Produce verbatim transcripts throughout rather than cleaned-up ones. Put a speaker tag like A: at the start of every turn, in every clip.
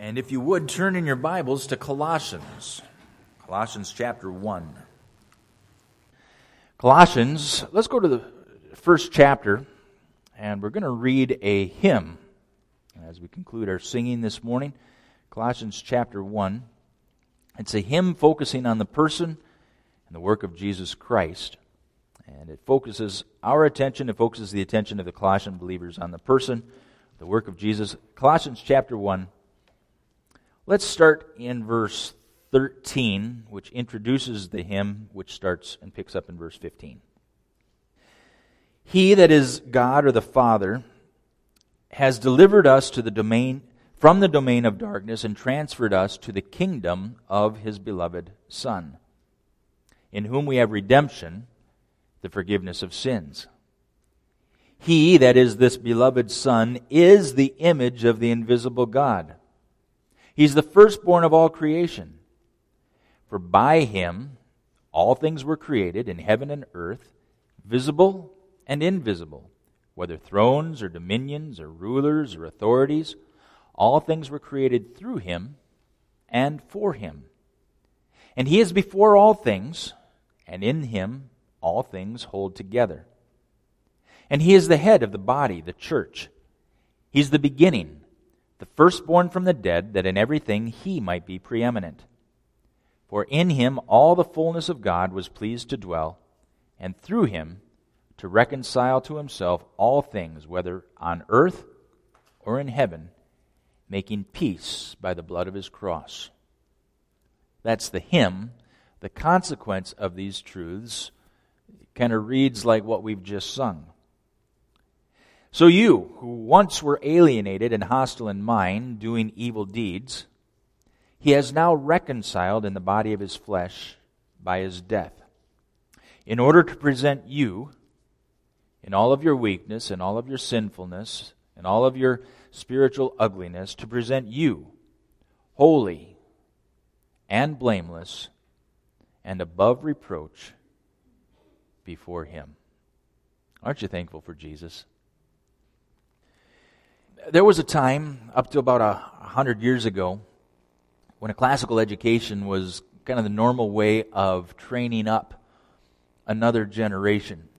A: And if you would, turn in your Bibles to Colossians. Colossians chapter one. Colossians, let's go to the first chapter, and we're going to read a hymn as we conclude our singing this morning. Colossians chapter one. It's a hymn focusing on the person and the work of Jesus Christ. And it focuses our attention, it focuses the attention of the Colossian believers on the person, the work of Jesus. Colossians chapter one. Let's start in verse thirteen, which introduces the hymn, which starts and picks up in verse fifteen. He that is God or the Father has delivered us to the domain from the domain of darkness and transferred us to the kingdom of His beloved Son, in whom we have redemption, the forgiveness of sins. He, that is this beloved Son, is the image of the invisible God. He's the firstborn of all creation. For by Him all things were created in heaven and earth, visible and invisible, whether thrones or dominions or rulers or authorities. All things were created through Him and for Him. And He is before all things, and in Him all things hold together. And He is the head of the body, the church. He's the beginning, the firstborn from the dead, that in everything He might be preeminent. For in Him all the fullness of God was pleased to dwell, and through Him to reconcile to Himself all things, whether on earth or in heaven, making peace by the blood of His cross. That's the hymn. The consequence of these truths kind of reads like what we've just sung. So you, who once were alienated and hostile in mind, doing evil deeds, He has now reconciled in the body of His flesh by His death, in order to present you, in all of your weakness, and all of your sinfulness, and all of your spiritual ugliness, to present you holy and blameless and above reproach before Him. Aren't you thankful for Jesus? There was a time, up to about a hundred years ago, when a classical education was kind of the normal way of training up another generation.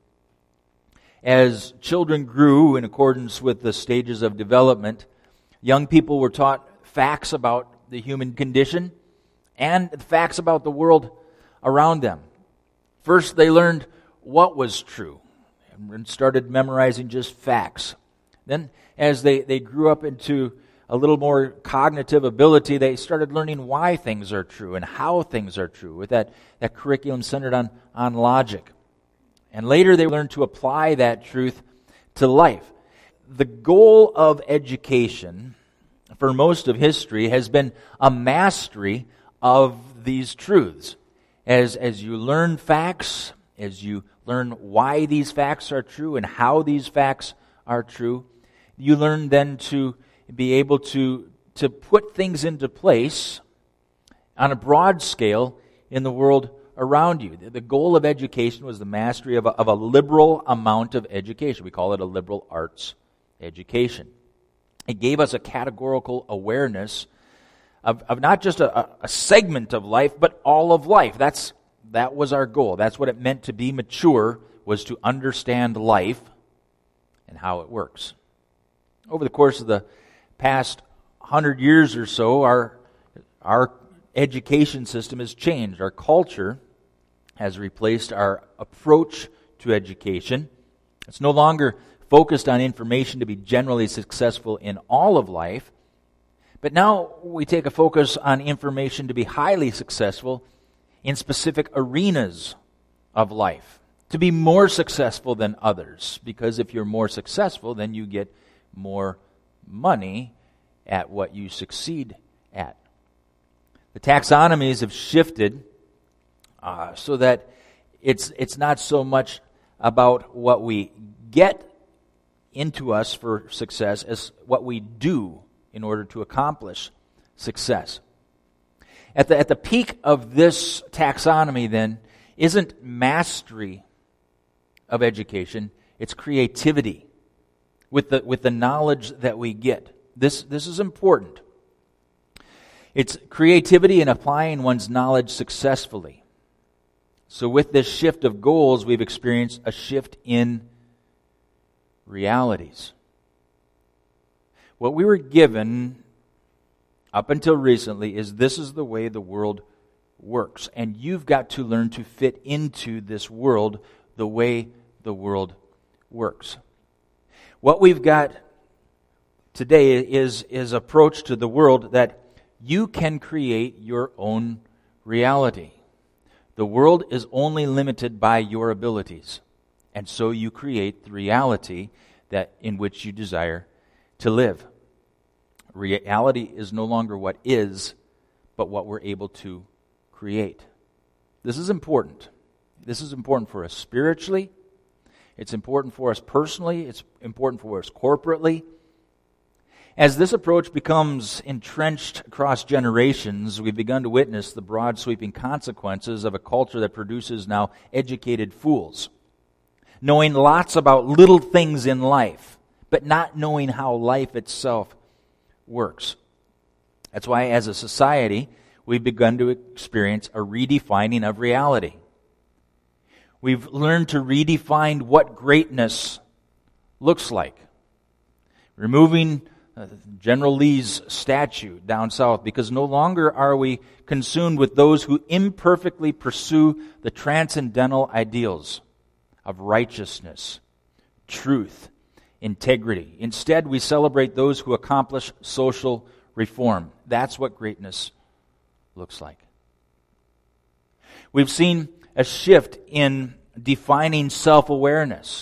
A: As children grew in accordance with the stages of development, young people were taught facts about the human condition and facts about the world around them. First, they learned what was true and started memorizing just facts. Then, as they, they grew up into a little more cognitive ability, they started learning why things are true and how things are true, with that, that curriculum centered on, on logic. And later they learned to apply that truth to life. The goal of education for most of history has been a mastery of these truths. As, as you learn facts, as you learn why these facts are true and how these facts are true, you learn then to be able to, to put things into place on a broad scale in the world around you. The goal of education was the mastery of a, of a liberal amount of education. We call it a liberal arts education. It gave us a categorical awareness of, of not just a, a segment of life, but all of life. That's that was our goal. That's what it meant to be mature, was to understand life and how it works. Over the course of the past hundred years or so, our our education system has changed. Our culture has replaced our approach to education. It's no longer focused on information to be generally successful in all of life, but now we take a focus on information to be highly successful in specific arenas of life, to be more successful than others, because if you're more successful, then you get more money at what you succeed at. The taxonomies have shifted uh, so that it's it's not so much about what we get into us for success as what we do in order to accomplish success. At the at the peak of this taxonomy, then, isn't mastery of education, it's creativity with the with the knowledge that we get. This this is important. It's creativity in applying one's knowledge successfully. So with this shift of goals, we've experienced a shift in realities. What we were given up until recently is this is the way the world works. And you've got to learn to fit into this world the way the world works. What we've got today is, is approach to the world that you can create your own reality. The world is only limited by your abilities. And so you create the reality that in which you desire to live. Reality is no longer what is, but what we're able to create. This is important. This is important for us spiritually. It's important for us personally. It's important for us corporately. As this approach becomes entrenched across generations, we've begun to witness the broad sweeping consequences of a culture that produces now educated fools, knowing lots about little things in life, but not knowing how life itself works. That's why as a society, we've begun to experience a redefining of reality. We've learned to redefine what greatness looks like. Removing uh, General Lee's statue down south, because no longer are we consumed with those who imperfectly pursue the transcendental ideals of righteousness, truth, integrity. Instead, we celebrate those who accomplish social reform. That's what greatness looks like. We've seen a shift in defining self-awareness.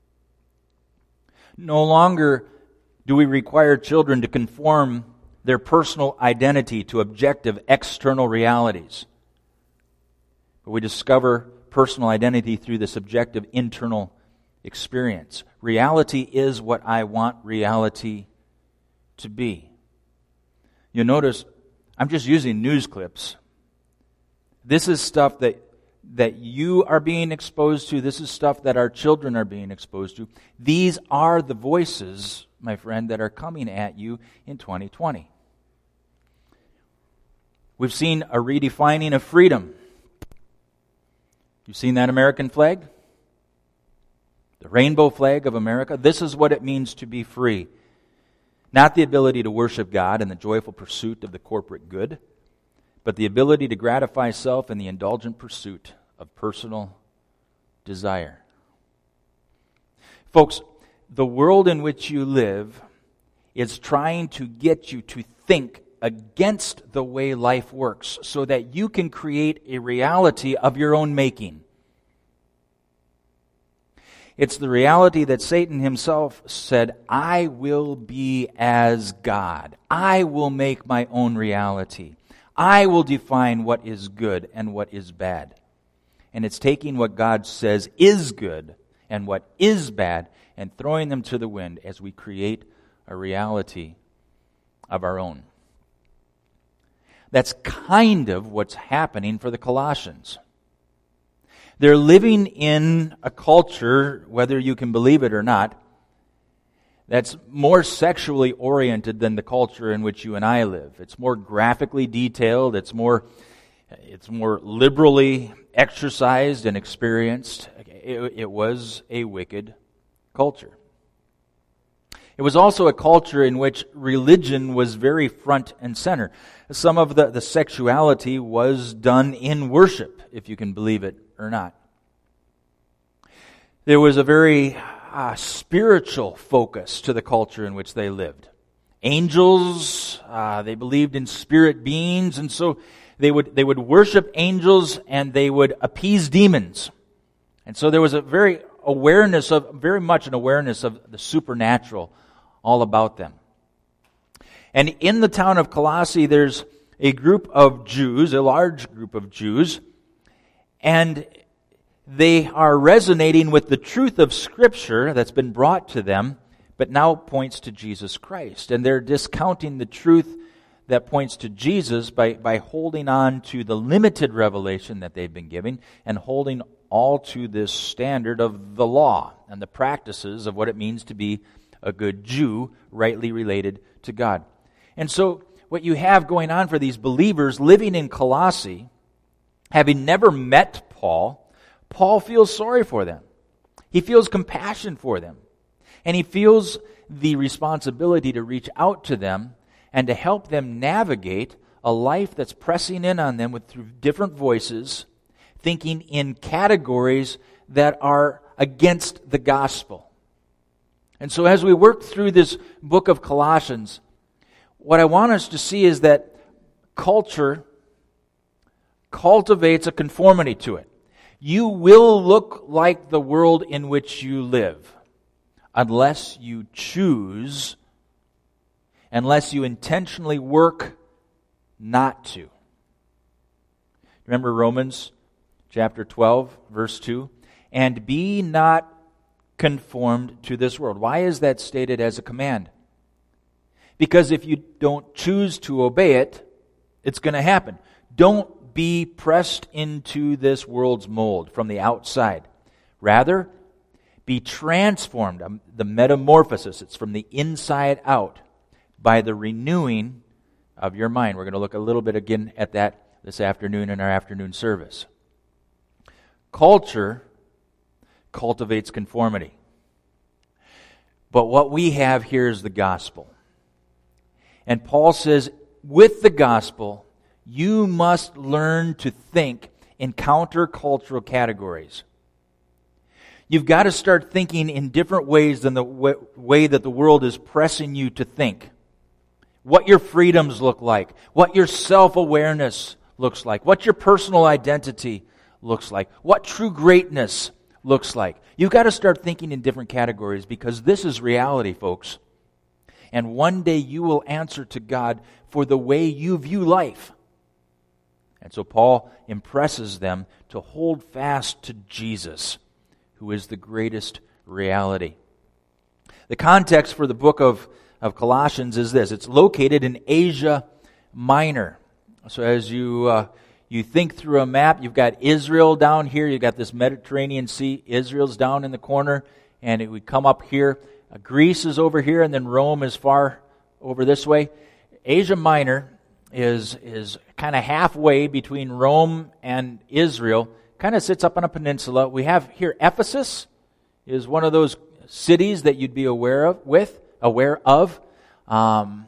A: No longer do we require children to conform their personal identity to objective external realities, but we discover personal identity through the subjective internal experience. Reality is what I want reality to be. You'll notice I'm just using news clips. This is stuff that that you are being exposed to. This is stuff that our children are being exposed to. These are the voices, my friend, that are coming at you in twenty twenty. We've seen a redefining of freedom. You've seen that American flag? The rainbow flag of America. This is what it means to be free. Not the ability to worship God in the joyful pursuit of the corporate good, but the ability to gratify self in the indulgent pursuit of personal desire. Folks, the world in which you live is trying to get you to think against the way life works so that you can create a reality of your own making. It's the reality that Satan himself said, I will be as God. I will make my own reality. I will define what is good and what is bad. And it's taking what God says is good and what is bad and throwing them to the wind as we create a reality of our own. That's kind of what's happening for the Colossians. They're living in a culture, whether you can believe it or not, that's more sexually oriented than the culture in which you and I live. It's more graphically detailed. It's more, it's more liberally exercised and experienced. It, it was a wicked culture. It was also a culture in which religion was very front and center. Some of the, the sexuality was done in worship, if you can believe it or not. There was a very uh, spiritual focus to the culture in which they lived. Angels, uh, they believed in spirit beings, and so they would they would worship angels and they would appease demons. And so there was a very awareness of, very much an awareness of the supernatural all about them. And in the town of Colossae, there's a group of Jews, a large group of Jews, and they are resonating with the truth of Scripture that's been brought to them, but now points to Jesus Christ. And they're discounting the truth that points to Jesus by, by holding on to the limited revelation that they've been given and holding all to this standard of the law and the practices of what it means to be a good Jew, rightly related to God. And so what you have going on for these believers living in Colossae, having never met Paul, Paul feels sorry for them. He feels compassion for them. And he feels the responsibility to reach out to them and to help them navigate a life that's pressing in on them with through different voices, thinking in categories that are against the gospel. And so as we work through this book of Colossians, what I want us to see is that culture cultivates a conformity to it. You will look like the world in which you live unless you choose, unless you intentionally work not to. Remember Romans chapter twelve, verse two? And be not conformed to this world. Why is that stated as a command? Because if you don't choose to obey it, it's going to happen. Don't be pressed into this world's mold from the outside. Rather, be transformed. The metamorphosis, it's from the inside out by the renewing of your mind. We're going to look a little bit again at that this afternoon in our afternoon service. Culture cultivates conformity. But what we have here is the gospel. And Paul says, with the gospel, you must learn to think in countercultural categories. You've got to start thinking in different ways than the w- way that the world is pressing you to think. What your freedoms look like, what your self-awareness looks like, what your personal identity looks like, what true greatness looks like. You've got to start thinking in different categories because this is reality, folks. And one day you will answer to God for the way you view life. And so Paul impresses them to hold fast to Jesus, who is the greatest reality. The context for the book of, of Colossians is this. It's located in Asia Minor. So as you uh, you think through a map, you've got Israel down here, you've got this Mediterranean Sea, Israel's down in the corner, and it would come up here. Uh, Greece is over here, and then Rome is far over this way. Asia Minor is, is kind of halfway between Rome and Israel, kind of sits up on a peninsula. We have here Ephesus is one of those cities that you'd be aware of, with, aware of. Um,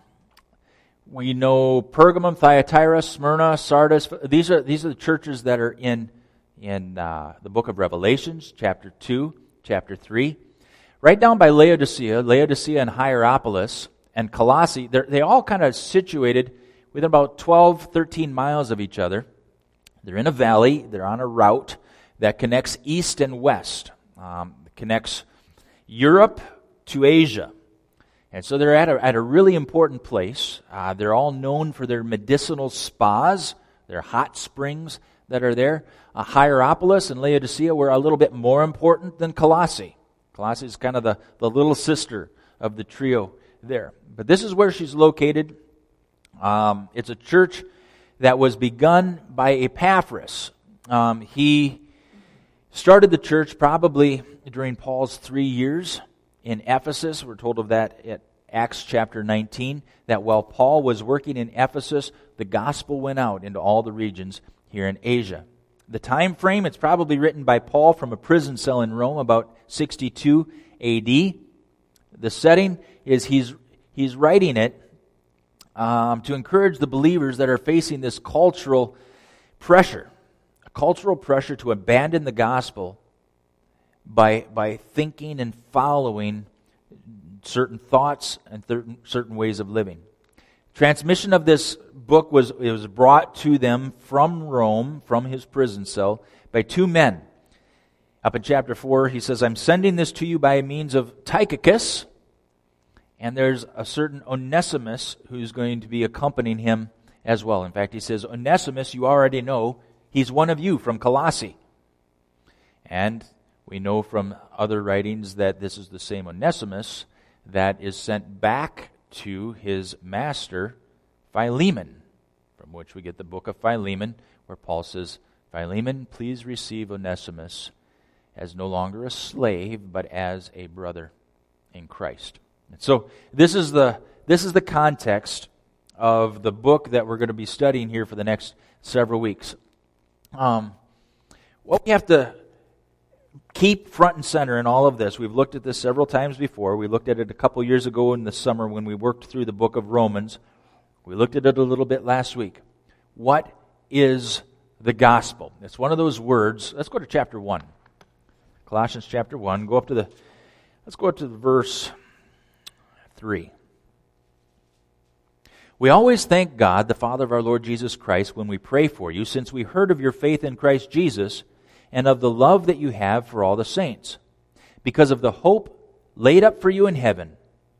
A: we know Pergamum, Thyatira, Smyrna, Sardis. These are these are the churches that are in in uh, the book of Revelations, chapter two, chapter three. Right down by Laodicea, Laodicea and Hierapolis and Colossae, they all kind of situated within about twelve, thirteen miles of each other. They're in a valley. They're on a route that connects east and west. Um, connects Europe to Asia. And so they're at a, at a really important place. Uh, they're all known for their medicinal spas, their hot springs that are there. Uh, Hierapolis and Laodicea were a little bit more important than Colossae. Colossae is kind of the, the little sister of the trio there. But this is where she's located. Um, it's a church that was begun by Epaphras. Um, he started the church probably during Paul's three years in Ephesus. We're told of that at Acts chapter nineteen, that while Paul was working in Ephesus, the gospel went out into all the regions here in Asia. The time frame, it's probably written by Paul from a prison cell in Rome about sixty-two A D. The setting is he's he's writing it Um, to encourage the believers that are facing this cultural pressure, a cultural pressure to abandon the gospel by by thinking and following certain thoughts and th- certain ways of living. Transmission of this book was it was brought to them from Rome, from his prison cell, by two men. Up in chapter four, he says, "I'm sending this to you by means of Tychicus." And there's a certain Onesimus who's going to be accompanying him as well. In fact, he says, Onesimus, you already know, he's one of you from Colossae. And we know from other writings that this is the same Onesimus that is sent back to his master, Philemon, from which we get the book of Philemon, where Paul says, Philemon, please receive Onesimus as no longer a slave, but as a brother in Christ. So this is the this is the context of the book that we're going to be studying here for the next several weeks. Um, what we have to keep front and center in all of this, we've looked at this several times before. We looked at it a couple years ago in the summer when we worked through the book of Romans. We looked at it a little bit last week. What is the gospel? It's one of those words. Let's go to chapter one. Colossians chapter one. Go up to the, let's go up to the verse three. We always thank God, the Father of our Lord Jesus Christ, when we pray for you, since we heard of your faith in Christ Jesus and of the love that you have for all the saints, because of the hope laid up for you in heaven.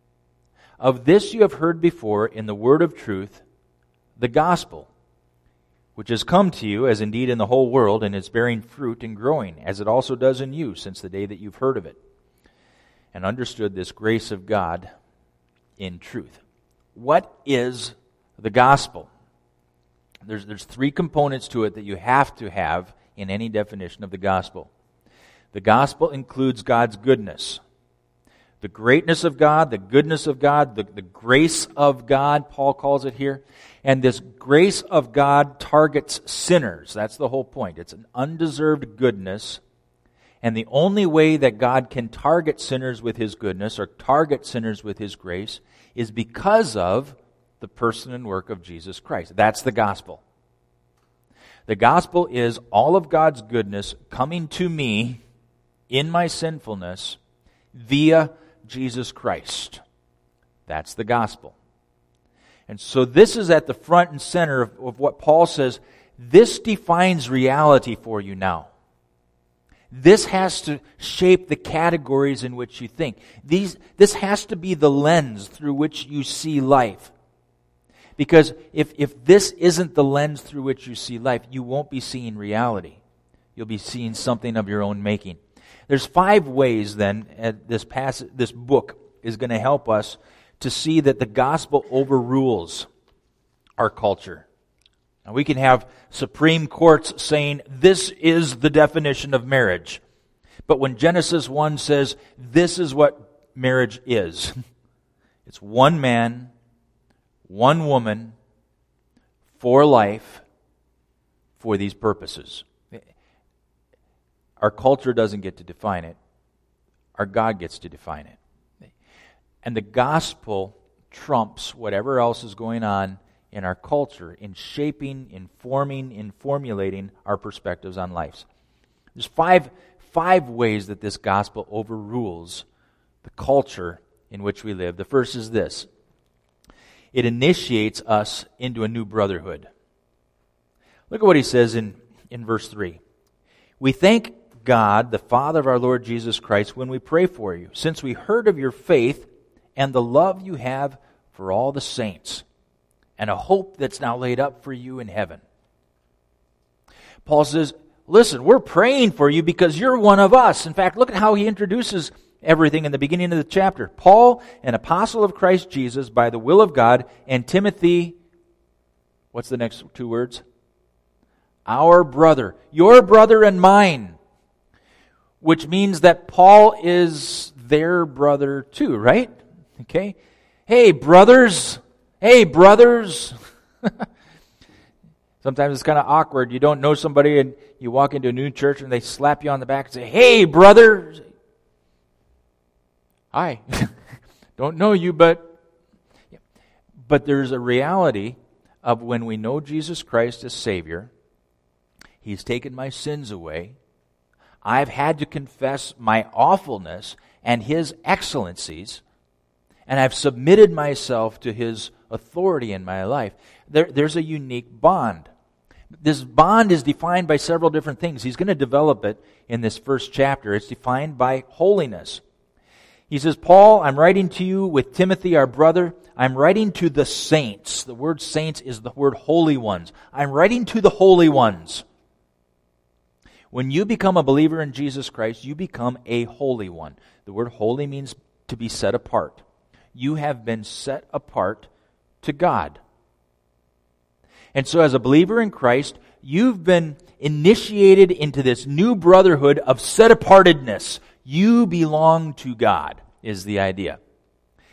A: Of this you have heard before in the word of truth, the gospel, which has come to you, as indeed in the whole world, and is bearing fruit and growing, as it also does in you, since the day that you've heard of it, and understood this grace of God in truth. What is the gospel? There's, there's three components to it that you have to have in any definition of the gospel. The gospel includes God's goodness. The greatness of God, the goodness of God, the, the grace of God, Paul calls it here. And this grace of God targets sinners. That's the whole point. It's an undeserved goodness. And the only way that God can target sinners with His goodness or target sinners with His grace is because of the person and work of Jesus Christ. That's the gospel. The gospel is all of God's goodness coming to me in my sinfulness via Jesus Christ. That's the gospel. And so this is at the front and center of, of what Paul says. This defines reality for you now. This has to shape the categories in which you think. These, this has to be the lens through which you see life. Because if, if this isn't the lens through which you see life, you won't be seeing reality. You'll be seeing something of your own making. There's five ways then at this passage, this book is going to help us to see that the gospel overrules our culture. Now, we can have Supreme Courts saying this is the definition of marriage. But when Genesis one says this is what marriage is, it's one man, one woman, for life, for these purposes. Our culture doesn't get to define it. Our God gets to define it. And the gospel trumps whatever else is going on in our culture in shaping, in forming, in formulating our perspectives on life. There's five, five ways that this gospel overrules the culture in which we live. The first is this. It initiates us into a new brotherhood. Look at what he says in, in verse three. We thank God, the Father of our Lord Jesus Christ, when we pray for you, since we heard of your faith and the love you have for all the saints, and a hope that's now laid up for you in heaven. Paul says, listen, we're praying for you because you're one of us. In fact, look at how he introduces everything in the beginning of the chapter. Paul, an apostle of Christ Jesus, by the will of God, and Timothy, what's the next two words? Our brother, your brother and mine. Which means that Paul is their brother too, right? Okay. Hey, brothers. Hey, brothers. Sometimes it's kind of awkward. You don't know somebody and you walk into a new church and they slap you on the back and say, hey, brother. Hi. Don't know you, but... But there's a reality of when we know Jesus Christ as Savior, He's taken my sins away. I've had to confess my awfulness and His excellencies, and I've submitted myself to His authority in my life. There, there's a unique bond. This bond is defined by several different things. He's going to develop it in this first chapter. It's defined by holiness. He says, Paul, I'm writing to you with Timothy, our brother. I'm writing to the saints. The word saints is the word holy ones. I'm writing to the holy ones. When you become a believer in Jesus Christ, you become a holy one. The word holy means to be set apart. You have been set apart to God. And so as a believer in Christ, you've been initiated into this new brotherhood of set-apartedness. You belong to God, is the idea.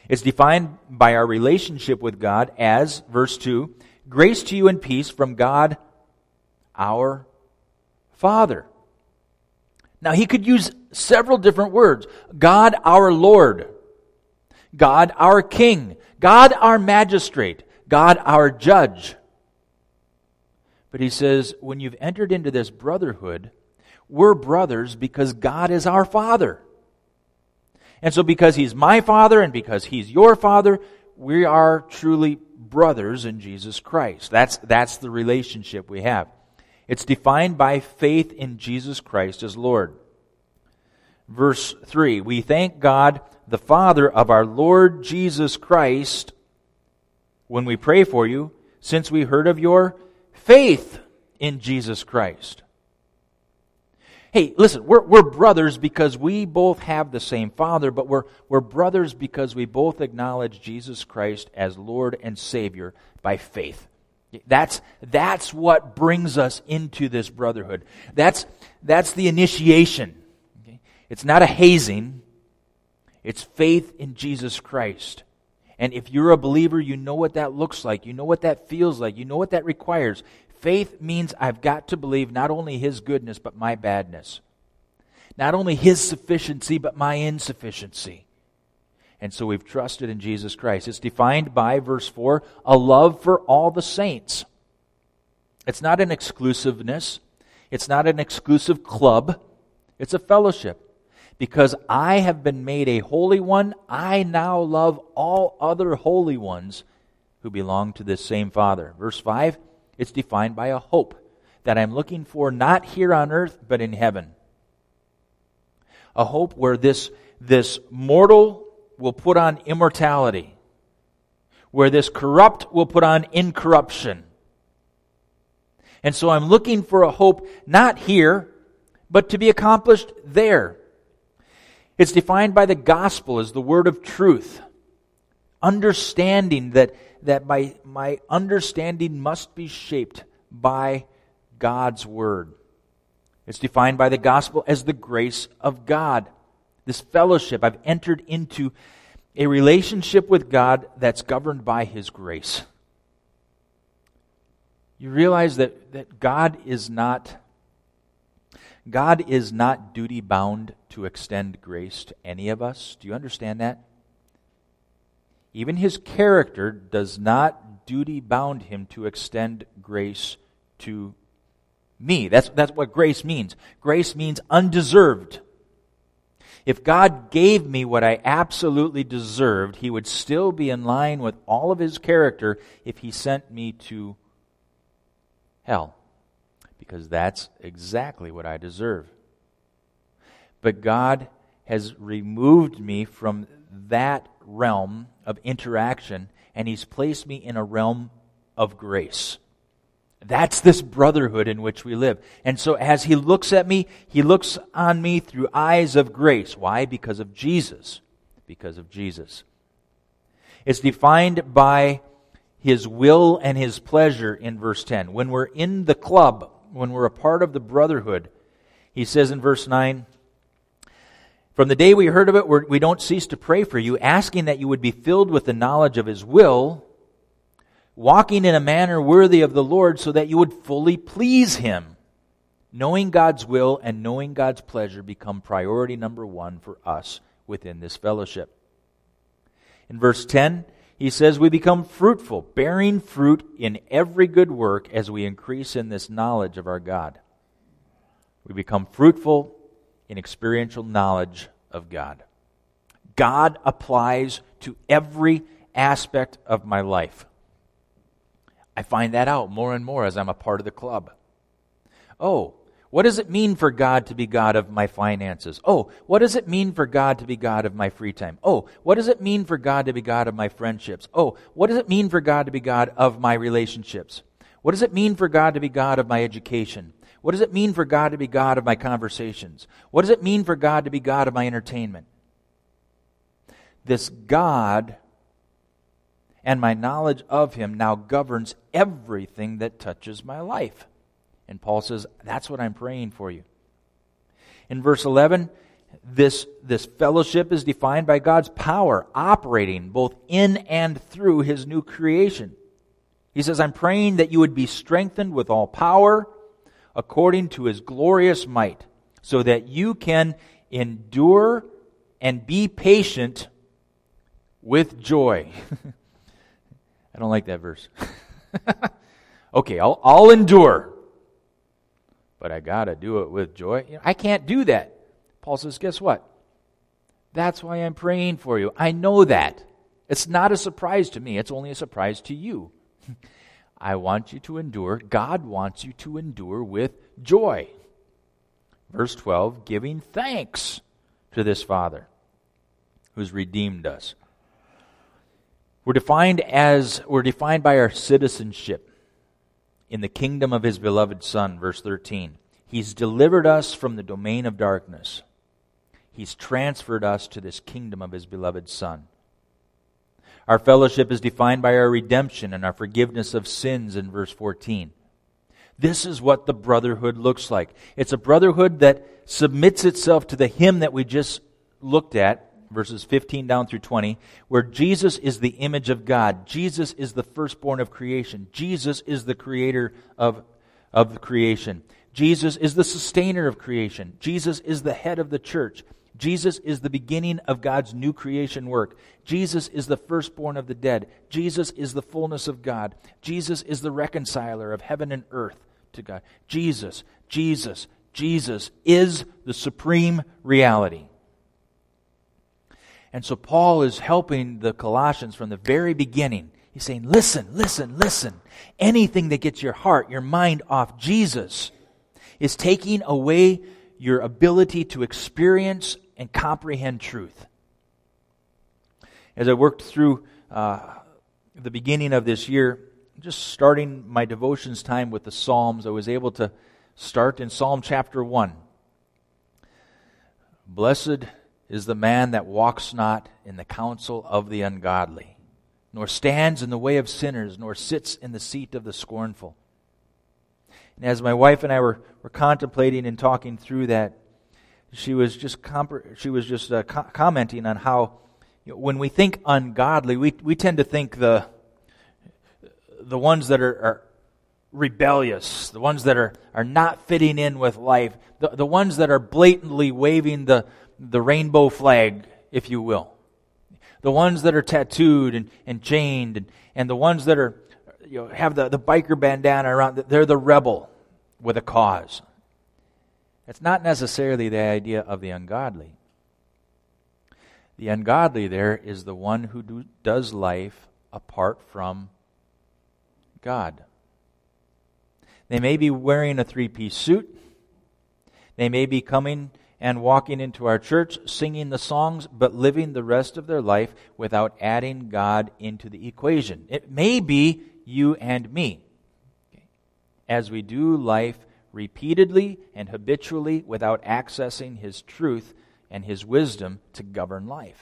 A: It's defined by our relationship with God as, verse two, grace to you and peace from God, our Father. Now, he could use several different words. God, our Lord. God, our King. God, our magistrate. God, our judge. But he says, when you've entered into this brotherhood, we're brothers because God is our Father. And so because He's my Father and because He's your Father, we are truly brothers in Jesus Christ. That's, that's the relationship we have. It's defined by faith in Jesus Christ as Lord. Verse three, we thank God, the Father of our Lord Jesus Christ, when we pray for you, since we heard of your faith in Jesus Christ. Hey, listen, we're, we're brothers because we both have the same Father, but we're, we're brothers because we both acknowledge Jesus Christ as Lord and Savior by faith. That's, that's what brings us into this brotherhood. That's, that's the initiation. Okay? It's not a hazing. It's faith in Jesus Christ. And if you're a believer, you know what that looks like. You know what that feels like. You know what that requires. Faith means I've got to believe not only His goodness, but my badness. Not only His sufficiency, but my insufficiency. And so we've trusted in Jesus Christ. It's defined by, verse four, a love for all the saints. It's not an exclusiveness. It's not an exclusive club. It's a fellowship. Because I have been made a holy one, I now love all other holy ones who belong to this same Father. Verse five, it's defined by a hope that I'm looking for not here on earth, but in heaven. A hope where this, this mortal will put on immortality, where this corrupt will put on incorruption. And so I'm looking for a hope not here, but to be accomplished there. It's defined by the gospel as the word of truth. Understanding that, that my, my understanding must be shaped by God's word. It's defined by the gospel as the grace of God. This fellowship, I've entered into a relationship with God that's governed by His grace. You realize that, that God is not God is not duty-bound to extend grace to any of us. Do you understand that? Even His character does not duty-bound Him to extend grace to me. That's, that's what grace means. Grace means undeserved. If God gave me what I absolutely deserved, He would still be in line with all of His character if He sent me to hell. Because that's exactly what I deserve. But God has removed me from that realm of interaction, and He's placed me in a realm of grace. That's this brotherhood in which we live. And so as He looks at me, He looks on me through eyes of grace. Why? Because of Jesus. Because of Jesus. It's defined by His will and His pleasure in verse ten. When we're in the club, when we're a part of the brotherhood, He says in verse nine, from the day we heard of it, we're, we don't cease to pray for you, asking that you would be filled with the knowledge of His will, walking in a manner worthy of the Lord, so that you would fully please Him. Knowing God's will and knowing God's pleasure become priority number one for us within this fellowship. In verse ten, he says, we become fruitful, bearing fruit in every good work as we increase in this knowledge of our God. We become fruitful in experiential knowledge of God. God applies to every aspect of my life. I find that out more and more as I'm a part of the club. Oh, what does it mean for God to be God of my finances? Oh, what does it mean for God to be God of my free time? Oh, what does it mean for God to be God of my friendships? Oh, what does it mean for God to be God of my relationships? What does it mean for God to be God of my education? What does it mean for God to be God of my conversations? What does it mean for God to be God of my entertainment? This God and my knowledge of Him now governs everything that touches my life. And Paul says, that's what I'm praying for you. In verse eleven, this, this fellowship is defined by God's power operating both in and through His new creation. He says, I'm praying that you would be strengthened with all power according to His glorious might, so that you can endure and be patient with joy. I don't like that verse. Okay, I'll, I'll endure, but I got to do it with joy. You know, I can't do that. Paul says, guess what? That's why I'm praying for you. I know that. It's not a surprise to me. It's only a surprise to you. I want you to endure. God wants you to endure with joy. Verse twelve, giving thanks to this Father who's redeemed us. We're defined as, we're defined by our citizenship in the kingdom of His beloved Son, verse thirteen. He's delivered us from the domain of darkness. He's transferred us to this kingdom of His beloved Son. Our fellowship is defined by our redemption and our forgiveness of sins in verse fourteen. This is what the brotherhood looks like. It's a brotherhood that submits itself to the hymn that we just looked at, verses fifteen down through twenty, where Jesus is the image of God. Jesus is the firstborn of creation. Jesus is the creator of, of the creation. Jesus is the sustainer of creation. Jesus is the head of the church. Jesus is the beginning of God's new creation work. Jesus is the firstborn of the dead. Jesus is the fullness of God. Jesus is the reconciler of heaven and earth to God. Jesus, Jesus, Jesus is the supreme reality. And so Paul is helping the Colossians from the very beginning. He's saying, listen, listen, listen. Anything that gets your heart, your mind off Jesus is taking away your ability to experience and comprehend truth. As I worked through uh, the beginning of this year, just starting my devotions time with the Psalms, I was able to start in Psalm chapter one. Blessed is the man that walks not in the counsel of the ungodly, nor stands in the way of sinners, nor sits in the seat of the scornful. And as my wife and I were, were contemplating and talking through that, she was just comp- she was just uh, co- commenting on how, you know, when we think ungodly, we we tend to think the the ones that are, are rebellious, the ones that are, are not fitting in with life, the, the ones that are blatantly waving the, the rainbow flag, if you will. The ones that are tattooed and, and chained, and, and the ones that are, you know, have the, the biker bandana around, they're the rebel with a cause. It's not necessarily the idea of the ungodly. The ungodly there is the one who do, does life apart from God. They may be wearing a three-piece suit. They may be coming and walking into our church, singing the songs, but living the rest of their life without adding God into the equation. It may be you and me. As we do life repeatedly and habitually without accessing His truth and His wisdom to govern life.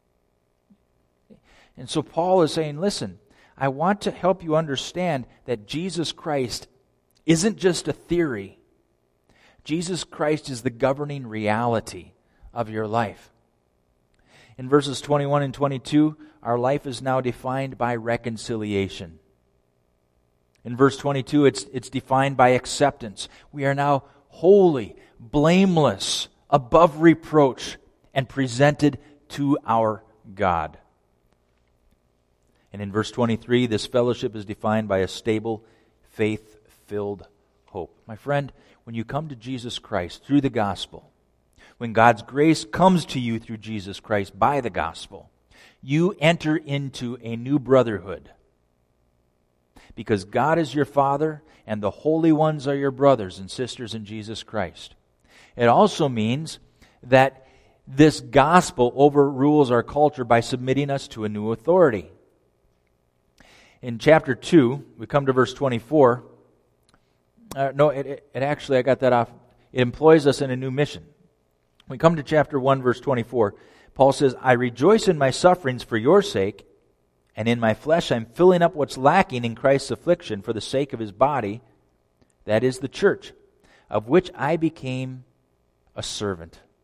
A: And so Paul is saying, listen, I want to help you understand that Jesus Christ isn't just a theory. Jesus Christ is the governing reality of your life. In verses twenty-one and twenty-two, our life is now defined by reconciliation. In verse twenty-two, it's, it's defined by acceptance. We are now holy, blameless, above reproach, and presented to our God. And in verse twenty-three, this fellowship is defined by a stable, faith-filled hope. My friend, when you come to Jesus Christ through the gospel, when God's grace comes to you through Jesus Christ by the gospel, you enter into a new brotherhood. Because God is your Father, and the holy ones are your brothers and sisters in Jesus Christ. It also means that this gospel overrules our culture by submitting us to a new authority. In chapter two, we come to verse twenty-four. Uh, no, it, it, it actually, I got that off. It employs us in a new mission. We come to chapter one, verse twenty-four. Paul says, I rejoice in my sufferings for your sake, and in my flesh I'm filling up what's lacking in Christ's affliction for the sake of His body, that is the church, of which I became a servant.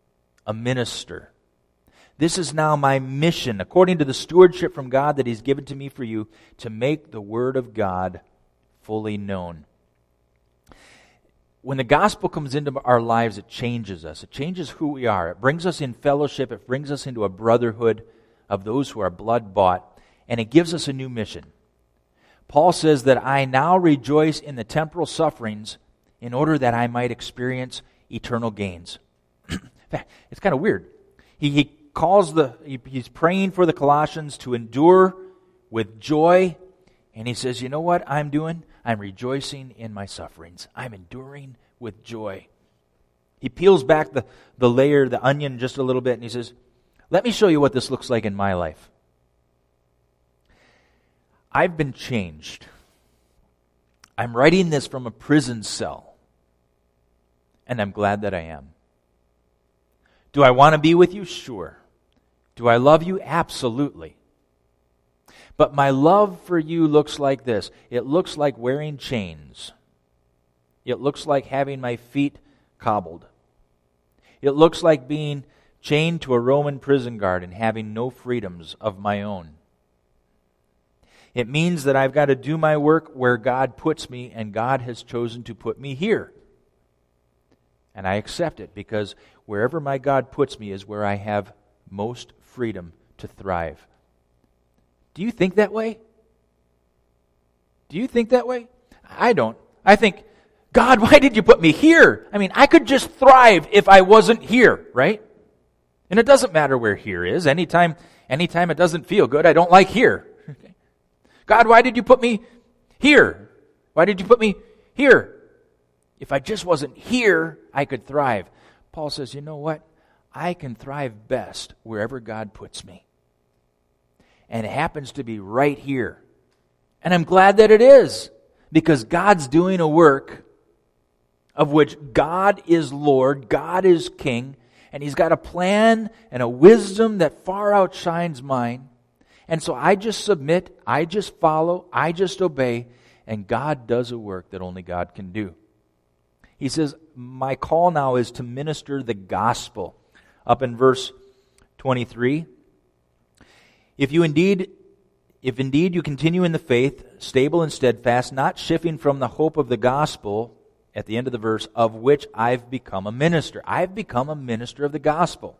A: a minister. This is now my mission, according to the stewardship from God that He's given to me for you, to make the Word of God fully known. When the gospel comes into our lives, it changes us. It changes who we are. It brings us in fellowship. It brings us into a brotherhood of those who are blood-bought, and it gives us a new mission. Paul says that I now rejoice in the temporal sufferings in order that I might experience eternal gains. It's kind of weird. He, he calls the, he, he's praying for the Colossians to endure with joy, and he says, you know what I'm doing? I'm rejoicing in my sufferings. I'm enduring with joy. He peels back the, the layer, the onion just a little bit, and he says, let me show you what this looks like in my life. I've been changed. I'm writing this from a prison cell, and I'm glad that I am. Do I want to be with you? Sure. Do I love you? Absolutely. But my love for you looks like this. It looks like wearing chains. It looks like having my feet cobbled. It looks like being chained to a Roman prison guard and having no freedoms of my own. It means that I've got to do my work where God puts me, and God has chosen to put me here. And I accept it, because wherever my God puts me is where I have most freedom to thrive. Do you think that way? Do you think that way? I don't. I think, God, why did you put me here? I mean, I could just thrive if I wasn't here, right? And it doesn't matter where here is. Anytime, anytime it doesn't feel good, I don't like here. Okay. God, why did you put me here? Why did you put me here? If I just wasn't here, I could thrive. Paul says, you know what? I can thrive best wherever God puts me. And it happens to be right here. And I'm glad that it is, because God's doing a work of which God is Lord, God is King, and He's got a plan and a wisdom that far outshines mine. And so I just submit, I just follow, I just obey, and God does a work that only God can do. He says, my call now is to minister the gospel. Up in verse twenty-three, If you indeed, if indeed you continue in the faith, stable and steadfast, not shifting from the hope of the gospel, at the end of the verse, of which I've become a minister. I've become a minister of the gospel.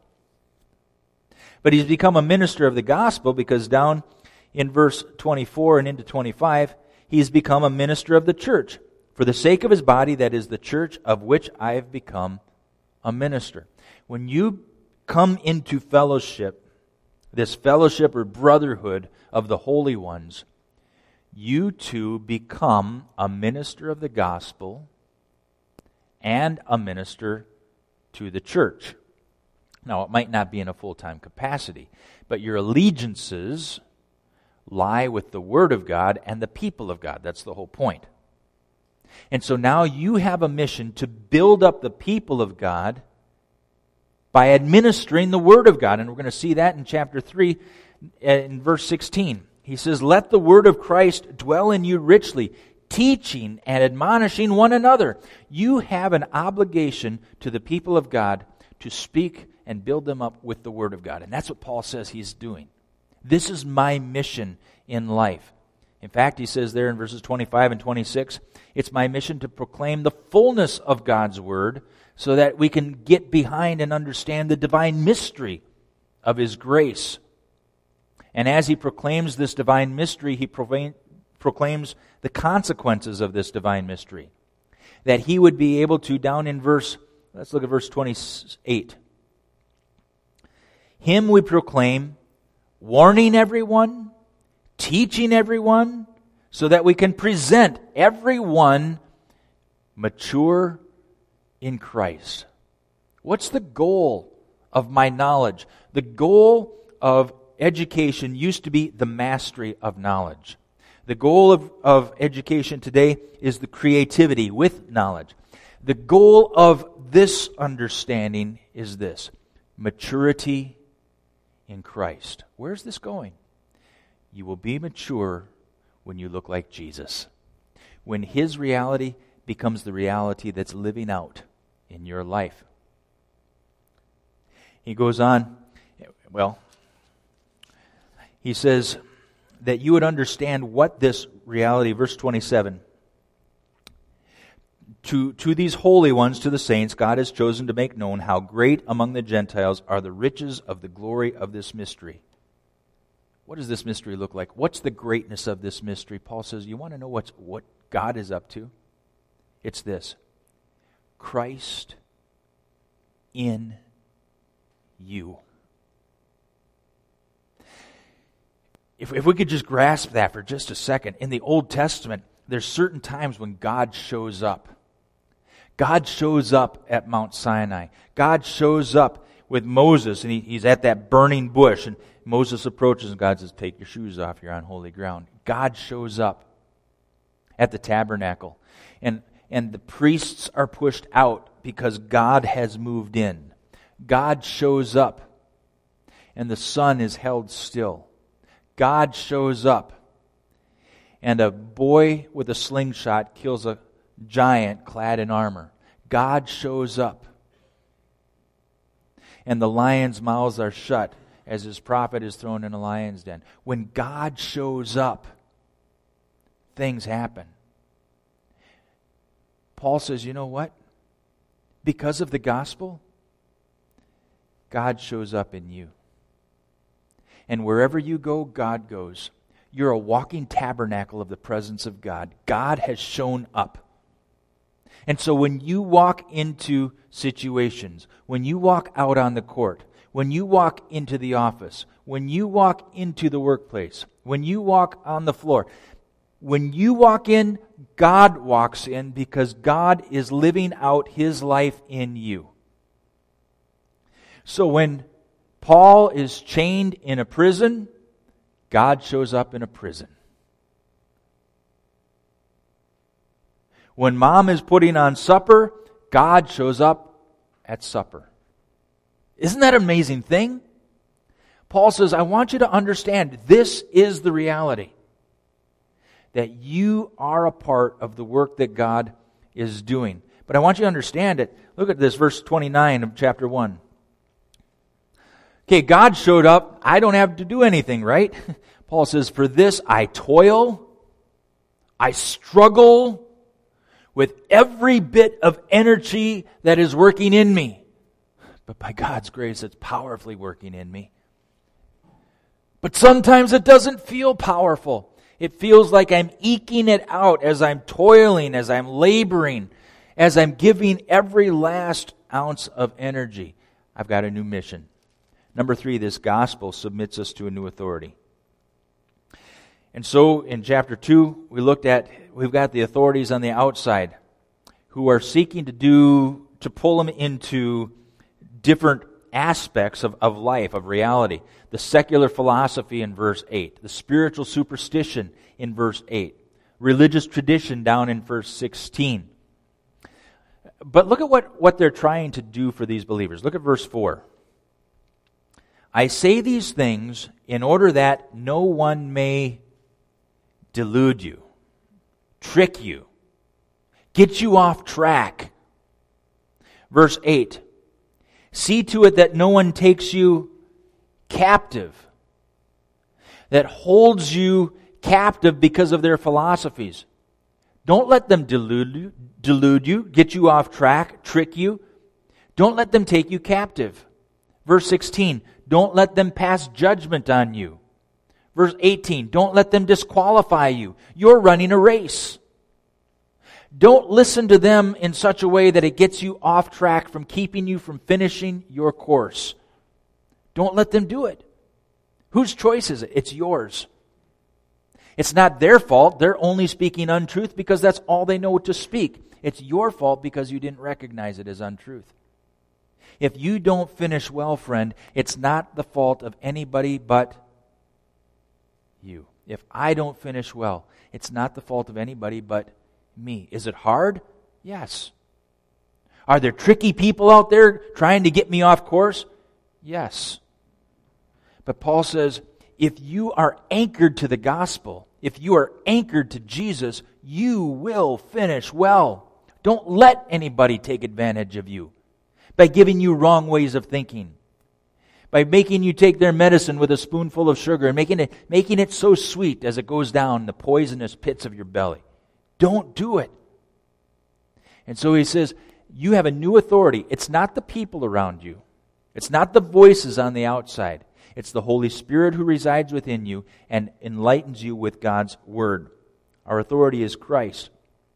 A: But he's become a minister of the gospel because down in verse twenty-four and into twenty-five, he's become a minister of the church, for the sake of his body, that is the church, of which I have become a minister. When you come into fellowship, this fellowship or brotherhood of the holy ones, you too become a minister of the gospel and a minister to the church. Now, it might not be in a full-time capacity, but your allegiances lie with the Word of God and the people of God. That's the whole point. And so now you have a mission to build up the people of God by administering the Word of God. And we're going to see that in chapter three, in verse sixteen. He says, let the word of Christ dwell in you richly, teaching and admonishing one another. You have an obligation to the people of God to speak and build them up with the Word of God. And that's what Paul says he's doing. This is my mission in life. In fact, he says there in verses twenty-five and twenty-six, it's my mission to proclaim the fullness of God's Word so that we can get behind and understand the divine mystery of His grace. And as he proclaims this divine mystery, he proclaims the consequences of this divine mystery. That he would be able to, down in verse, let's look at verse twenty-eight. Him we proclaim, warning everyone, teaching everyone, so that we can present everyone mature in Christ. What's the goal of my knowledge? The goal of education used to be the mastery of knowledge. The goal of, of education today is the creativity with knowledge. The goal of this understanding is this: maturity in Christ. Where's this going? You will be mature when you look like Jesus. When His reality becomes the reality that's living out in your life. He goes on, well, he says that you would understand what this reality, verse twenty-seven, To, to these holy ones, to the saints, God has chosen to make known how great among the Gentiles are the riches of the glory of this mystery. What does this mystery look like? What's the greatness of this mystery? Paul says, you want to know what's, what God is up to? It's this: Christ in you. If, if we could just grasp that for just a second. In the Old Testament, there's certain times when God shows up. God shows up at Mount Sinai. God shows up with Moses, and he, he's at that burning bush, and Moses approaches, and God says, take your shoes off, you're on holy ground. God shows up at the tabernacle, and, and the priests are pushed out because God has moved in. God shows up, and the sun is held still. God shows up, and a boy with a slingshot kills a giant clad in armor. God shows up, and the lions' mouths are shut as his prophet is thrown in a lion's den. When God shows up, things happen. Paul says, you know what? Because of the gospel, God shows up in you. And wherever you go, God goes. You're a walking tabernacle of the presence of God. God has shown up. And so when you walk into situations, when you walk out on the court, when you walk into the office, when you walk into the workplace, when you walk on the floor, when you walk in, God walks in, because God is living out His life in you. So when Paul is chained in a prison, God shows up in a prison. When mom is putting on supper, God shows up at supper. Isn't that an amazing thing? Paul says, I want you to understand this is the reality. That you are a part of the work that God is doing. But I want you to understand it. Look at this, verse twenty-nine of chapter one. Okay, God showed up. I don't have to do anything, right? Paul says, for this I toil, I struggle with every bit of energy that is working in me. But by God's grace, it's powerfully working in me. But sometimes it doesn't feel powerful. It feels like I'm eking it out as I'm toiling, as I'm laboring, as I'm giving every last ounce of energy. I've got a new mission. Number three, this gospel submits us to a new authority. And so in chapter two, we looked at, we've got the authorities on the outside who are seeking to do, to pull them into different aspects of, of life, of reality. The secular philosophy in verse eight, the spiritual superstition in verse eight, religious tradition down in verse sixteen. But look at what, what they're trying to do for these believers. Look at verse four. I say these things in order that no one may delude you, trick you, get you off track. Verse eight. See to it that no one takes you captive, that holds you captive because of their philosophies. Don't let them delude you, delude you, get you off track, trick you. Don't let them take you captive. Verse sixteen, don't let them pass judgment on you. Verse eighteen, don't let them disqualify you. You're running a race. Don't listen to them in such a way that it gets you off track from keeping you from finishing your course. Don't let them do it. Whose choice is it? It's yours. It's not their fault. They're only speaking untruth because that's all they know to speak. It's your fault because you didn't recognize it as untruth. If you don't finish well, friend, it's not the fault of anybody but you. If I don't finish well, it's not the fault of anybody but me. Is it hard? Yes. Are there tricky people out there trying to get me off course? Yes. But Paul says, if you are anchored to the gospel, if you are anchored to Jesus, you will finish well. Don't let anybody take advantage of you by giving you wrong ways of thinking. by making you take their medicine with a spoonful of sugar and making it, making it so sweet as it goes down the poisonous pits of your belly. Don't do it. And so he says, you have a new authority. It's not the people around you. It's not the voices on the outside. It's the Holy Spirit who resides within you and enlightens you with God's Word. Our authority is Christ.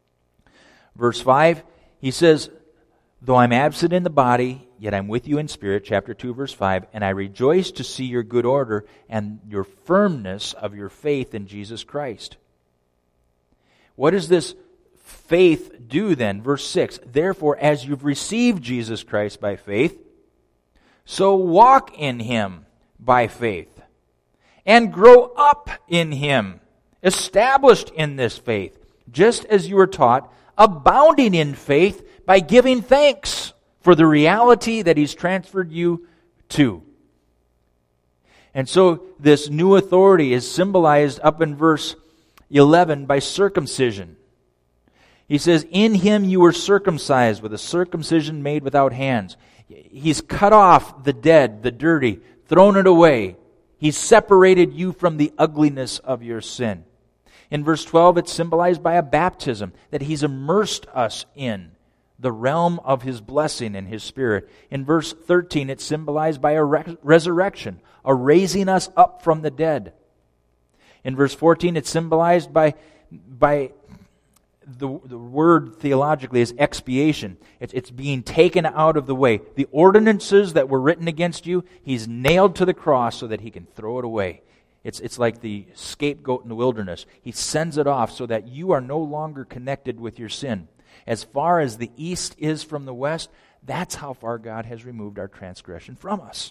A: Verse five, he says, though I'm absent in the body, yet I'm with you in spirit, chapter two, verse five, and I rejoice to see your good order and your firmness of your faith in Jesus Christ. What does this faith do then? Verse six, therefore, as you've received Jesus Christ by faith, so walk in Him by faith, and grow up in Him, established in this faith, just as you were taught, abounding in faith by giving thanks for the reality that He's transferred you to. And so this new authority is symbolized up in verse eleven by circumcision. He says, in Him you were circumcised with a circumcision made without hands. He's cut off the dead, the dirty, thrown it away. He's separated you from the ugliness of your sin. In verse twelve, it's symbolized by a baptism that He's immersed us in the realm of His blessing and His Spirit. In verse thirteen, it's symbolized by a re- resurrection, a raising us up from the dead. In verse fourteen, it's symbolized by, by the, the word theologically is expiation. It's, it's being taken out of the way. The ordinances that were written against you, He's nailed to the cross so that He can throw it away. It's, it's like the scapegoat in the wilderness. He sends it off so that you are no longer connected with your sin. As far as the east is from the west, that's how far God has removed our transgression from us.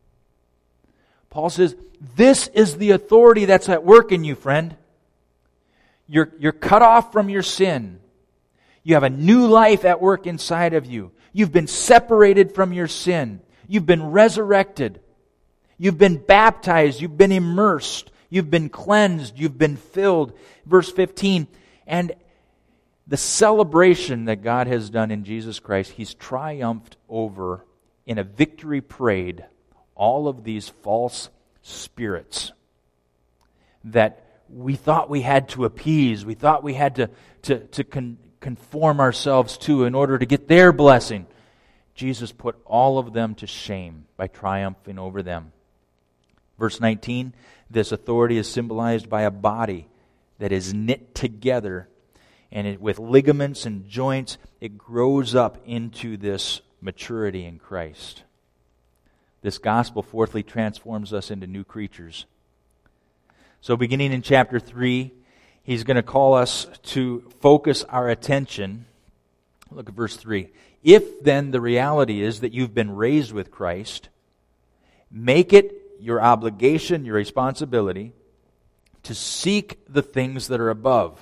A: Paul says, this is the authority that's at work in you, friend. You're, you're cut off from your sin. You have a new life at work inside of you. You've been separated from your sin. You've been resurrected. You've been baptized. You've been immersed. You've been cleansed. You've been filled. Verse fifteen, and the celebration that God has done in Jesus Christ, He's triumphed over in a victory parade all of these false spirits that we thought we had to appease, we thought we had to, to, to con, conform ourselves to in order to get their blessing. Jesus put all of them to shame by triumphing over them. Verse nineteen, this authority is symbolized by a body that is knit together, and it, with ligaments and joints, it grows up into this maturity in Christ. This gospel, fourthly, transforms us into new creatures. So beginning in chapter three, he's going to call us to focus our attention. Look at verse three. If then the reality is that you've been raised with Christ, make it your obligation, your responsibility, to seek the things that are above,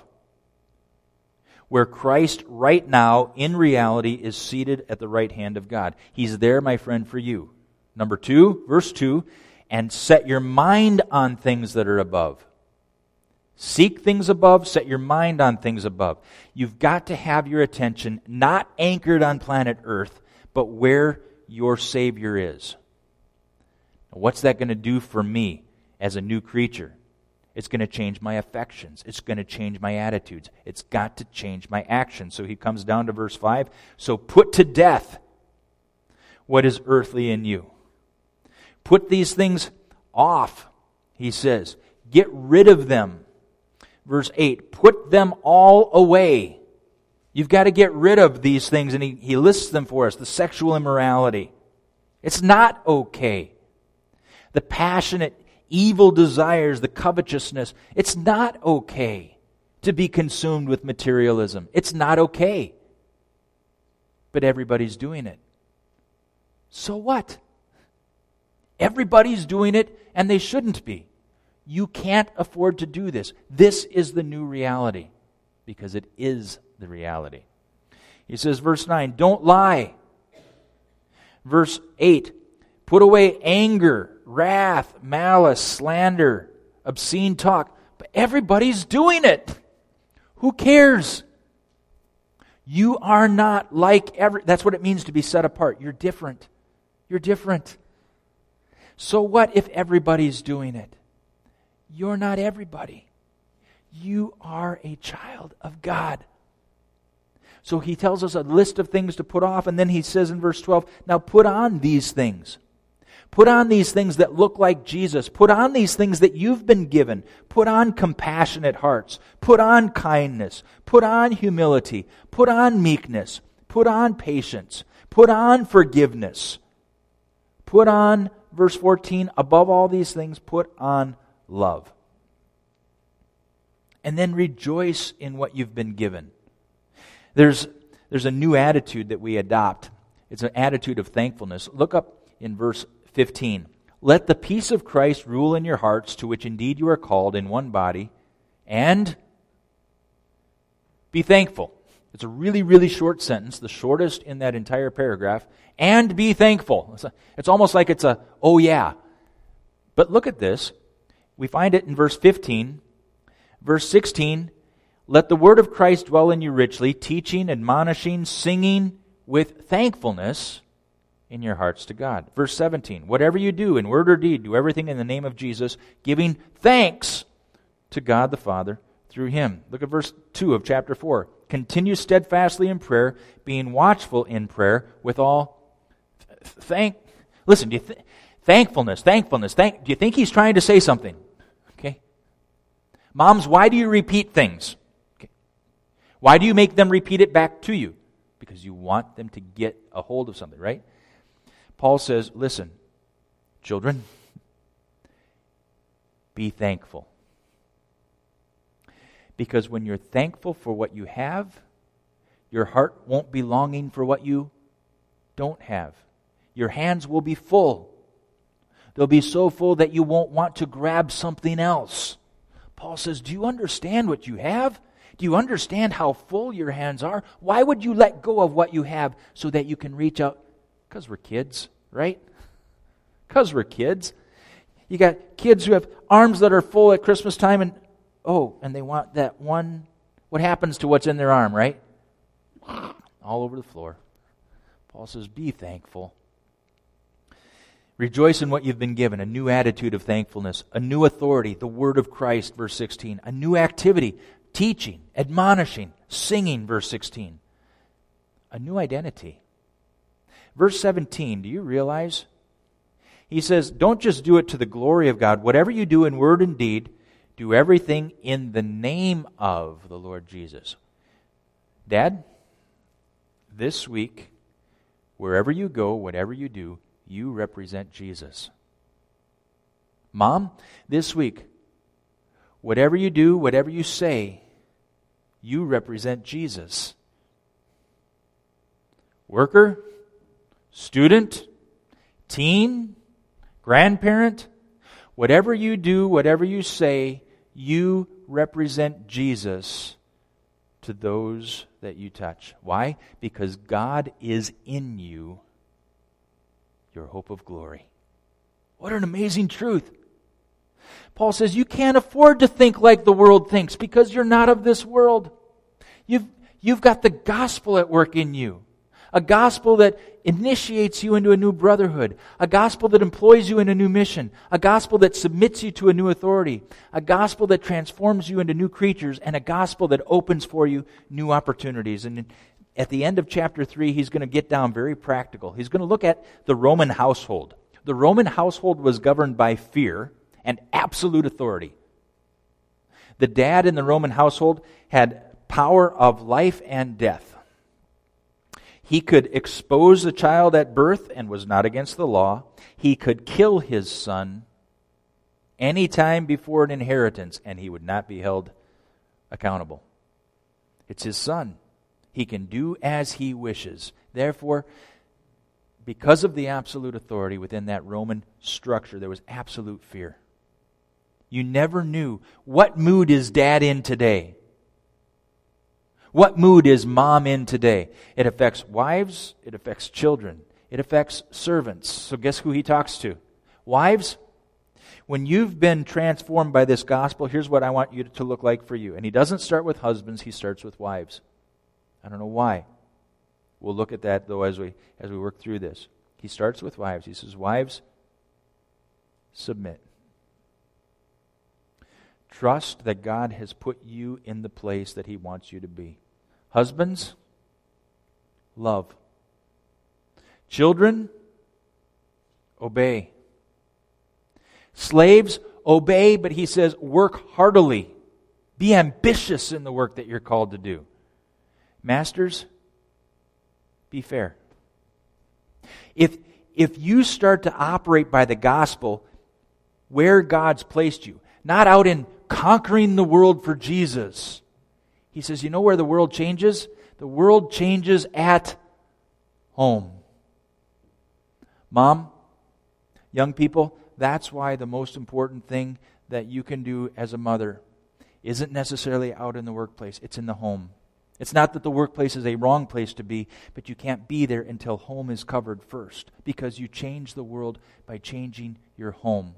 A: where Christ right now, in reality, is seated at the right hand of God. He's there, my friend, for you. Number two, verse two, and set your mind on things that are above. Seek things above, set your mind on things above. You've got to have your attention not anchored on planet Earth, but where your Savior is. Now, what's that going to do for me as a new creature? It's going to change my affections. It's going to change my attitudes. It's got to change my actions. So he comes down to verse five. So put to death what is earthly in you. Put these things off, he says. Get rid of them. Verse eight, put them all away. You've got to get rid of these things, and he, he lists them for us. The sexual immorality. It's not okay. The passionate, evil desires, the covetousness. It's not okay to be consumed with materialism. It's not okay. But everybody's doing it. So what? Everybody's doing it, and they shouldn't be. You can't afford to do this. This is the new reality, because it is the reality. He says, verse nine, don't lie. Verse eight, put away anger, wrath, malice, slander, obscene talk. But everybody's doing it. Who cares? You are not like every... That's what it means to be set apart. You're different. You're different. So what if everybody's doing it? You're not everybody. You are a child of God. So he tells us a list of things to put off, and then he says in verse twelve, now put on these things. Put on these things that look like Jesus. Put on these things that you've been given. Put on compassionate hearts. Put on kindness. Put on humility. Put on meekness. Put on patience. Put on forgiveness. Put on, verse fourteen, above all these things, put on love. And then rejoice in what you've been given. There's, there's a new attitude that we adopt. It's an attitude of thankfulness. Look up in verse fifteen. Let the peace of Christ rule in your hearts, to which indeed you are called in one body, and be thankful. It's a really, really short sentence, the shortest in that entire paragraph. And be thankful. It's, a, it's almost like it's a, oh yeah. But look at this. We find it in verse fifteen. Verse sixteen, let the word of Christ dwell in you richly, teaching, admonishing, singing with thankfulness in your hearts to God. Verse seventeen, whatever you do in word or deed, do everything in the name of Jesus, giving thanks to God the Father through Him. Look at verse two of chapter four. Continue steadfastly in prayer, being watchful in prayer with all thank. Listen, do you th- thankfulness, thankfulness. Thank. Do you think he's trying to say something? Okay. Moms, why do you repeat things? Okay. Why do you make them repeat it back to you? Because you want them to get a hold of something, right? Paul says, listen, children, be thankful. Because when you're thankful for what you have, your heart won't be longing for what you don't have. Your hands will be full. They'll be so full that you won't want to grab something else. Paul says, do you understand what you have? Do you understand how full your hands are? Why would you let go of what you have so that you can reach out? Because we're kids, right? Because we're kids. You got kids who have arms that are full at Christmas time, and oh, and they want that one. What happens to what's in their arm, right? All over the floor. Paul says, be thankful. Rejoice in what you've been given, a new attitude of thankfulness, a new authority, the word of Christ, verse sixteen, a new activity, teaching, admonishing, singing, verse sixteen, a new identity. Verse seventeen, do you realize? He says, don't just do it to the glory of God. Whatever you do in word and deed, do everything in the name of the Lord Jesus. Dad, this week, wherever you go, whatever you do, you represent Jesus. Mom, this week, whatever you do, whatever you say, you represent Jesus. Worker, student, teen, grandparent, whatever you do, whatever you say, you represent Jesus to those that you touch. Why? Because God is in you, your hope of glory. What an amazing truth. Paul says you can't afford to think like the world thinks because you're not of this world. You've, you've got the gospel at work in you. A gospel that initiates you into a new brotherhood. A gospel that employs you in a new mission. A gospel that submits you to a new authority. A gospel that transforms you into new creatures. And a gospel that opens for you new opportunities. And at the end of chapter three, he's going to get down very practical. He's going to look at the Roman household. The Roman household was governed by fear and absolute authority. The dad in the Roman household had power of life and death. He could expose a child at birth and was not against the law. He could kill his son any time before an inheritance, and he would not be held accountable. It's his son. He can do as he wishes. Therefore, because of the absolute authority within that Roman structure, there was absolute fear. You never knew, what mood is dad in today? What mood is mom in today? It affects wives, it affects children, it affects servants. So guess who he talks to? Wives, when you've been transformed by this gospel, here's what I want you to look like for you. And he doesn't start with husbands, he starts with wives. I don't know why. We'll look at that, though, as we as we work through this. He starts with wives. He says, wives, submit. Trust that God has put you in the place that He wants you to be. Husbands, love. Children, obey. Slaves, obey, but He says work heartily. Be ambitious in the work that you're called to do. Masters, be fair. If, if you start to operate by the gospel where God's placed you, not out in conquering the world for Jesus, He says, you know where the world changes? The world changes at home. Mom, young people, that's why the most important thing that you can do as a mother isn't necessarily out in the workplace. It's in the home. It's not that the workplace is a wrong place to be, but you can't be there until home is covered first, because you change the world by changing your home.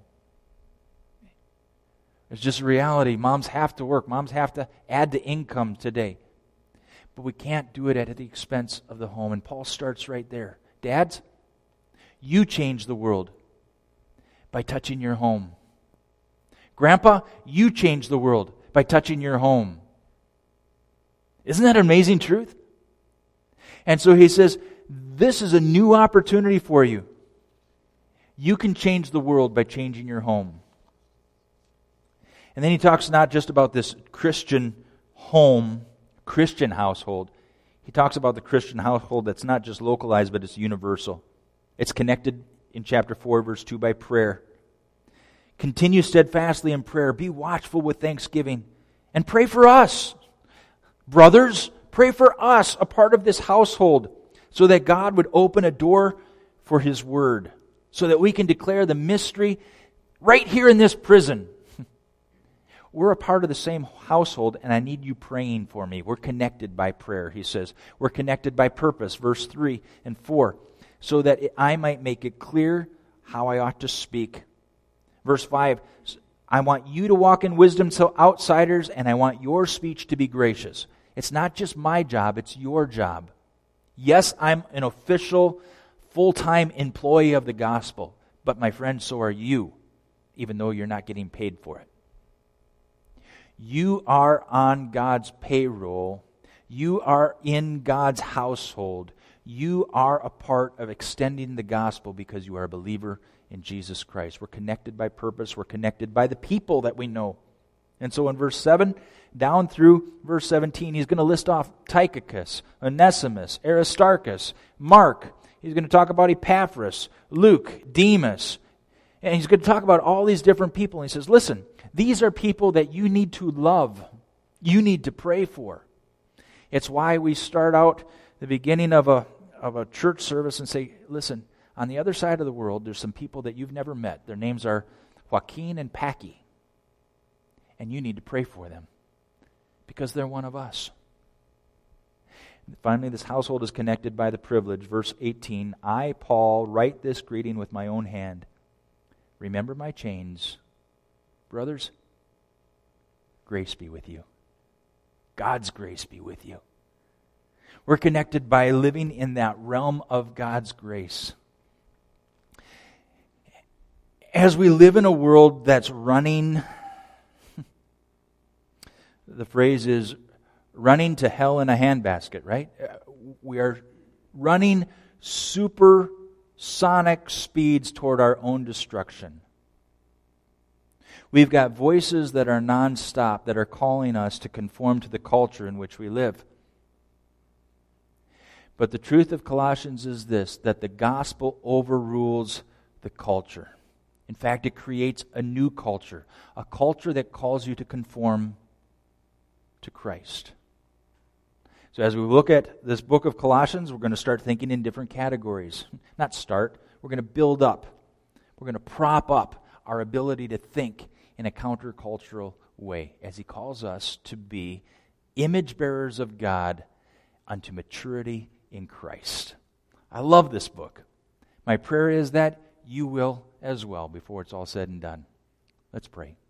A: It's just a reality. Moms have to work. Moms have to add to income today. But we can't do it at the expense of the home. And Paul starts right there. Dads, you change the world by touching your home. Grandpa, you change the world by touching your home. Isn't that an amazing truth? And so he says, this is a new opportunity for you. You can change the world by changing your home. And then he talks not just about this Christian home, Christian household. He talks about the Christian household that's not just localized, but it's universal. It's connected in chapter four, verse two, by prayer. Continue steadfastly in prayer. Be watchful with thanksgiving. And pray for us. Brothers, pray for us, a part of this household, so that God would open a door for His word, so that we can declare the mystery right here in this prison. We're a part of the same household, and I need you praying for me. We're connected by prayer, he says. We're connected by purpose, verse three and four, so that I might make it clear how I ought to speak. Verse five, I want you to walk in wisdom to outsiders, and I want your speech to be gracious. It's not just my job, it's your job. Yes, I'm an official, full-time employee of the gospel, but my friend, so are you, even though you're not getting paid for it. You are on God's payroll. You are in God's household. You are a part of extending the gospel because you are a believer in Jesus Christ. We're connected by purpose. We're connected by the people that we know. And so in verse seven, down through verse seventeen, he's going to list off Tychicus, Onesimus, Aristarchus, Mark. He's going to talk about Epaphras, Luke, Demas. And he's going to talk about all these different people. And he says, listen, these are people that you need to love. You need to pray for. It's why we start out the beginning of a of a church service and say, listen, on the other side of the world, there's some people that you've never met. Their names are Joaquin and Packy. And you need to pray for them because they're one of us. And finally, this household is connected by the privilege. Verse eighteen, I, Paul, write this greeting with my own hand. Remember my chains. Brothers, grace be with you. God's grace be with you. We're connected by living in that realm of God's grace. As we live in a world that's running, the phrase is running to hell in a handbasket, right? We are running supersonic speeds toward our own destruction. We've got voices that are nonstop, that are calling us to conform to the culture in which we live. But the truth of Colossians is this, that the gospel overrules the culture. In fact, it creates a new culture, a culture that calls you to conform to Christ. So as we look at this book of Colossians, we're going to start thinking in different categories. Not start, we're going to build up. We're going to prop up our ability to think in a countercultural way as he calls us to be image bearers of God unto maturity in Christ. I love this book. My prayer is that you will as well before it's all said and done. Let's pray.